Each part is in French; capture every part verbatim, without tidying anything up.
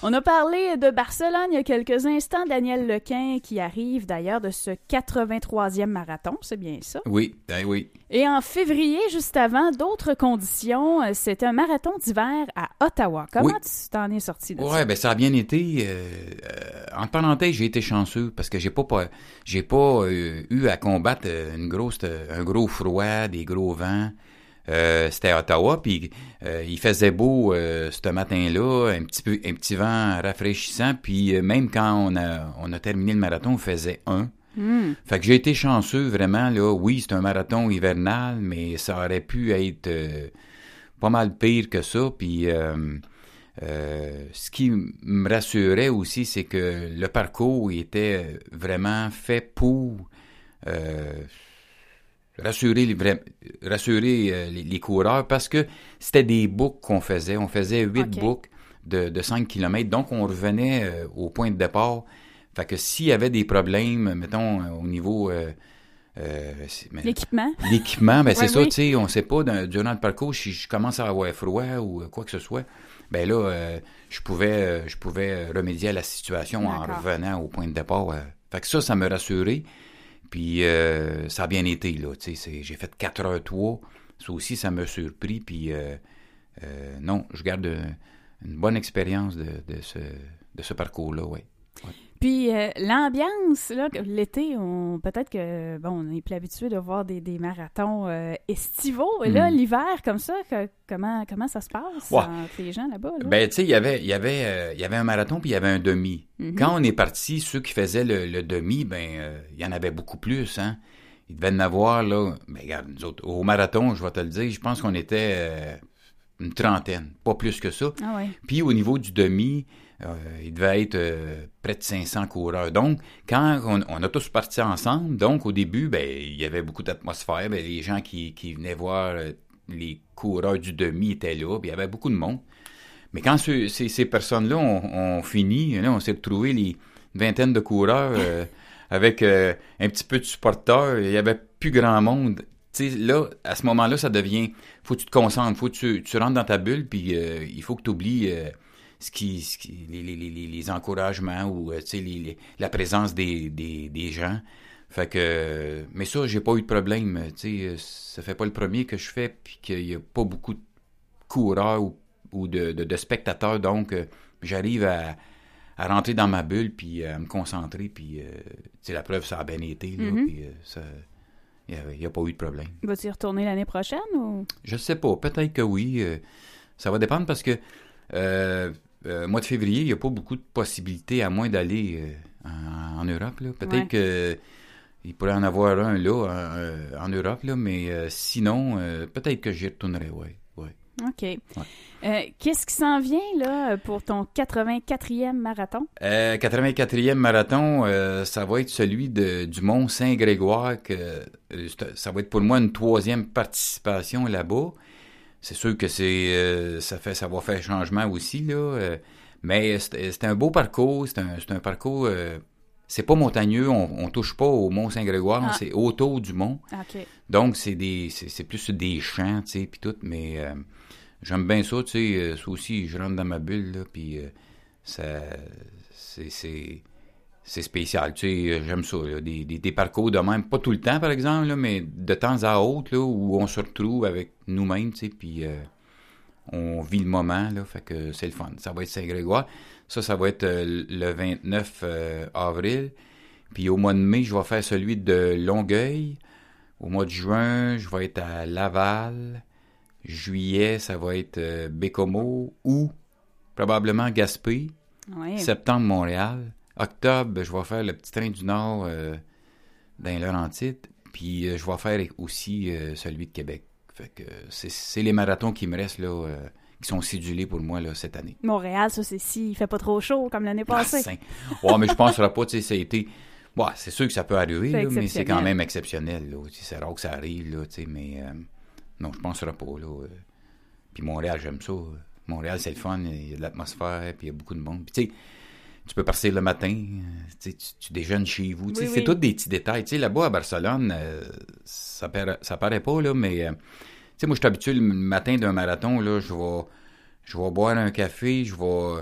On a parlé de Barcelone il y a quelques instants. Daniel Lequin qui arrive d'ailleurs de ce quatre-vingt-troisième marathon, c'est bien ça? Oui, ben oui. Et en février, juste avant, d'autres conditions, c'était un marathon d'hiver à Ottawa. Comment oui. tu t'en es sorti de ouais, ça? Ouais, ben ça a bien été. Euh, euh, en parenthèse, j'ai été chanceux parce que j'ai pas, pas j'ai pas euh, eu à combattre une grosse, un gros froid, des gros vents. Euh, c'était à Ottawa, puis euh, il faisait beau euh, ce matin-là, un petit peu, un petit vent rafraîchissant, puis euh, même quand on a, on a terminé le marathon, il faisait un. Mm. Fait que j'ai été chanceux, vraiment, là. Oui, c'est un marathon hivernal, mais ça aurait pu être euh, pas mal pire que ça, puis euh, euh, ce qui me rassurait aussi, c'est que le parcours était vraiment fait pour... Euh, rassurer les vrais, rassurer euh, les, les coureurs parce que c'était des boucles qu'on faisait. On faisait huit okay. boucles de, de cinq kilomètres. Donc, on revenait euh, au point de départ. Fait que s'il y avait des problèmes, mettons, euh, au niveau... Euh, euh, mais, l'équipement. L'équipement, ben c'est ouais, ça, oui. tu sais, on sait pas, dans, durant le parcours, si je commence à avoir froid ou quoi que ce soit, ben là, euh, je pouvais euh, je pouvais remédier à la situation D'accord. en revenant au point de départ. Euh. Fait que ça, ça me rassurait. Puis euh, ça a bien été, là, tu sais, j'ai fait quatre heures trois, ça aussi, ça m'a surpris, puis euh, euh, non, je garde une, une bonne expérience de, de, ce, de ce parcours-là, oui. Ouais. Puis euh, l'ambiance, là, l'été, on peut-être que, bon, on est plus habitué de voir des, des marathons euh, estivaux, et là, mm. l'hiver, comme ça, que, comment, comment ça se passe ouais. entre les gens là-bas? Là? Ben, tu sais, il y avait, il y avait, euh, il y avait un marathon, puis il y avait un demi. Mm-hmm. Quand on est parti, ceux qui faisaient le, le demi, ben, euh, il y en avait beaucoup plus, hein. Il devait en avoir, là, ben, regarde, nous autres, au marathon, je vais te le dire, je pense qu'on était euh, une trentaine, pas plus que ça. Ah ouais. Puis au niveau du demi, Euh, il devait être euh, près de cinq cents coureurs. Donc, quand on, on a tous parti ensemble, donc au début, ben il y avait beaucoup d'atmosphère. Ben, les gens qui, qui venaient voir euh, les coureurs du demi étaient là. Puis il y avait beaucoup de monde. Mais quand ce, ces, ces personnes-là ont, ont fini, là, on s'est retrouvés les vingtaine de coureurs euh, avec euh, un petit peu de supporters. Il y avait plus grand monde. Tu sais, là, à ce moment-là, ça devient... Faut que tu te concentres, faut que tu, tu rentres dans ta bulle, puis euh, il faut que tu oublies... Euh, Ce qui, ce qui les, les, les, les encouragements ou euh, tu sais les, les, la présence des, des, des gens. Fait que mais ça, j'ai pas eu de problème. Tu sais, ça fait pas le premier que je fais puis qu'il y a pas beaucoup de coureurs ou, ou de, de, de spectateurs, donc euh, j'arrive à, à rentrer dans ma bulle puis à me concentrer puis euh, tu sais la preuve ça a bien été là, mm-hmm. puis euh, ça il y, y a pas eu de problème. Vas-tu y retourner l'année prochaine ou? Je sais pas, peut-être que oui. Euh, ça va dépendre parce que euh, Euh, mois de février, il n'y a pas beaucoup de possibilités à moins d'aller euh, en, en Europe. Là. Peut-être ouais. qu'il pourrait en avoir un là, en, en Europe, là, mais euh, sinon, euh, peut-être que j'y retournerai, oui. Ouais. OK. Ouais. Euh, qu'est-ce qui s'en vient là pour ton quatre-vingt-quatrième marathon? Euh, quatre-vingt-quatrième marathon, euh, ça va être celui de, du Mont Saint-Grégoire. Que, ça va être pour moi une troisième participation là-bas. C'est sûr que c'est euh, ça fait ça va faire changement aussi là, euh, mais c'est, c'est un beau parcours, c'est un c'est un parcours euh, c'est pas montagneux, on, on touche pas au Mont Saint-Grégoire, ah. c'est autour du mont. Okay. Donc c'est des c'est, c'est plus des champs, tu sais, puis tout, mais euh, j'aime bien ça, tu sais, euh, ça aussi je rentre dans ma bulle là, puis euh, ça c'est c'est c'est spécial, tu sais, j'aime ça, là, des, des, des parcours de même, pas tout le temps par exemple, là, mais de temps à autre, là, où on se retrouve avec nous-mêmes, tu sais, puis euh, on vit le moment, là, fait que c'est le fun. Ça va être Saint-Grégoire, ça, ça va être euh, le vingt-neuf euh, avril, puis au mois de mai, je vais faire celui de Longueuil, au mois de juin, je vais être à Laval, juillet, ça va être euh, Bécomo, ou probablement Gaspé, oui. septembre, Montréal. Octobre, je vais faire le Petit Train du Nord euh, dans les Laurentides, puis euh, je vais faire aussi euh, celui de Québec. Fait que c'est, c'est les marathons qui me restent là, euh, qui sont cédulés pour moi là, cette année. Montréal, ça c'est si il fait pas trop chaud comme l'année passée. Ah, ouais, mais je penserai pas, tu sais, ça a été. Ouais, c'est sûr que ça peut arriver, là, mais c'est quand même exceptionnel. Là, c'est rare que ça arrive, là, tu sais, mais euh, non, je penserai pas. Là, euh. Puis Montréal, j'aime ça. Montréal, c'est le fun, il y a de l'atmosphère, puis il y a beaucoup de monde. Puis tu sais, tu peux partir le matin, tu, tu déjeunes chez vous. Oui, c'est oui. tous des petits détails. Tu sais, là-bas, à Barcelone, euh, ça, paraît, ça paraît pas, là, mais euh, tu sais, moi, je suis habitué le matin d'un marathon, là, je vais, je vais boire un café, je vais,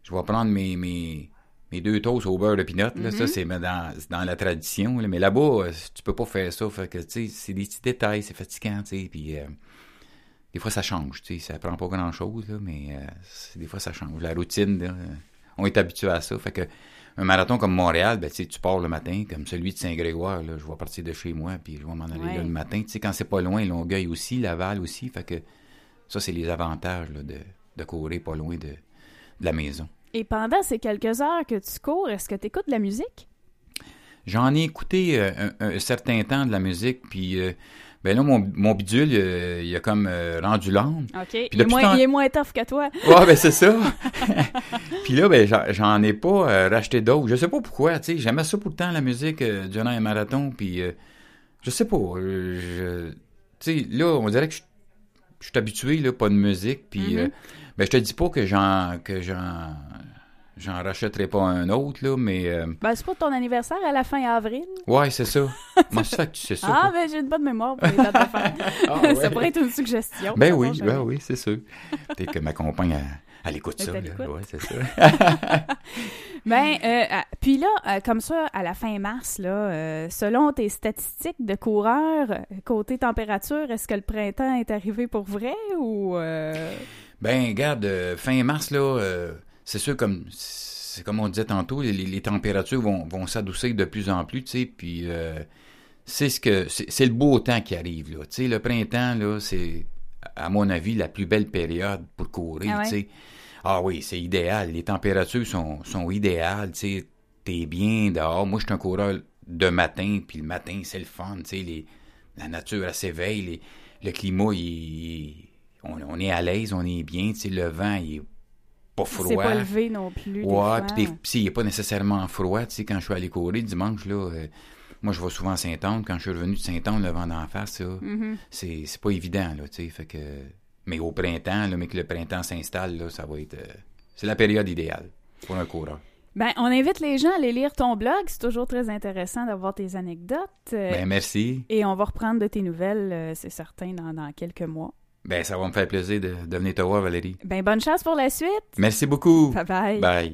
je vais prendre mes, mes, mes deux toasts au beurre de pinot. Là, Mm-hmm. ça, c'est dans, c'est dans la tradition. Là. Mais là-bas, tu peux pas faire ça. Fait que, tu sais, c'est des petits détails, c'est fatigant, tu sais. Puis, euh, des fois, ça change, tu sais. Ça prend pas grand-chose, là, mais euh, des fois, ça change. La routine, là, on est habitué à ça. Fait que, un marathon comme Montréal, ben, tu sais, tu pars le matin, comme celui de Saint-Grégoire, là, je vais partir de chez moi, puis je vais m'en aller Ouais. là le matin. Tu sais, quand c'est pas loin, Longueuil aussi, Laval aussi. Fait que, ça, c'est les avantages, là, de, de courir pas loin de, de la maison. Et pendant ces quelques heures que tu cours, est-ce que tu écoutes de la musique? J'en ai écouté euh, un, un certain temps de la musique, puis euh, ben là, mon, mon bidule, euh, il a comme euh, rendu l'âme. OK. Il est, depuis moins, tant- il est moins tough que toi. Ouais, ben c'est ça. Puis là, ben j'en, j'en ai pas euh, racheté d'autres. Je sais pas pourquoi, tu sais, j'aimais ça pour le temps, la musique, euh, durant un marathon, puis euh, je sais pas, euh, je- tu sais, là, on dirait que je je suis habitué, là, pas de musique, puis Mhm. euh, ben je te dis pas que j'en que j'en j'en rachèterai pas un autre, là, mais euh, Ben, c'est pas ton anniversaire à la fin avril. ouais, c'est ça. Moi, ça fait que tu sais ça. Ah, toi? ben j'ai une bonne mémoire pour les dates de fête. Ah, ouais. Ça pourrait être une suggestion. Ben ça oui, marche ben jamais. oui, c'est sûr. Peut-être que ma compagne, elle, elle écoute Elle ça. Là. t'écoute. Ouais, c'est ça. Ben, euh, ah, puis là, euh, comme ça, à la fin mars, là, euh, selon tes statistiques de coureur, euh, côté température, est-ce que le printemps est arrivé pour vrai ou... euh, Ben, regarde, euh, fin mars, là, euh, c'est sûr, comme c'est comme on disait tantôt, les, les températures vont, vont s'adoucir de plus en plus, tu sais, puis euh, c'est ce que c'est, c'est le beau temps qui arrive, là. Tu sais, le printemps, là, c'est, à mon avis, la plus belle période pour courir, Ah ouais? tu sais. Ah oui, c'est idéal. Les températures sont, sont idéales, tu sais. T'es bien dehors. Moi, je suis un coureur de matin, puis le matin, c'est le fun, tu sais. Les, la nature, elle s'éveille. Les, le climat, il, il- on, on est à l'aise, on est bien, tu sais. Le vent, il est pas froid. C'est pas levé non plus. des Ouais, fois. puis des- puis il est pas nécessairement froid, tu sais. Quand je suis allé courir dimanche, là, euh, moi, je vais souvent à Saint-Anne. Quand je suis revenu de Saint-Anne, le vent d'en face, ça, Mhm. c'est, c'est pas évident, là, tu sais. Fait que... Mais au printemps, là, mais que le printemps s'installe, là, ça va être... euh, c'est la période idéale pour un coureur. Ben, on invite les gens à aller lire ton blog. C'est toujours très intéressant d'avoir tes anecdotes. euh, Ben, merci. Et on va reprendre de tes nouvelles, euh, c'est certain, dans, dans quelques mois. Ben, ça va me faire plaisir de, de venir te voir, Valérie. Ben, bonne chance pour la suite. Merci beaucoup. Bye bye. Bye.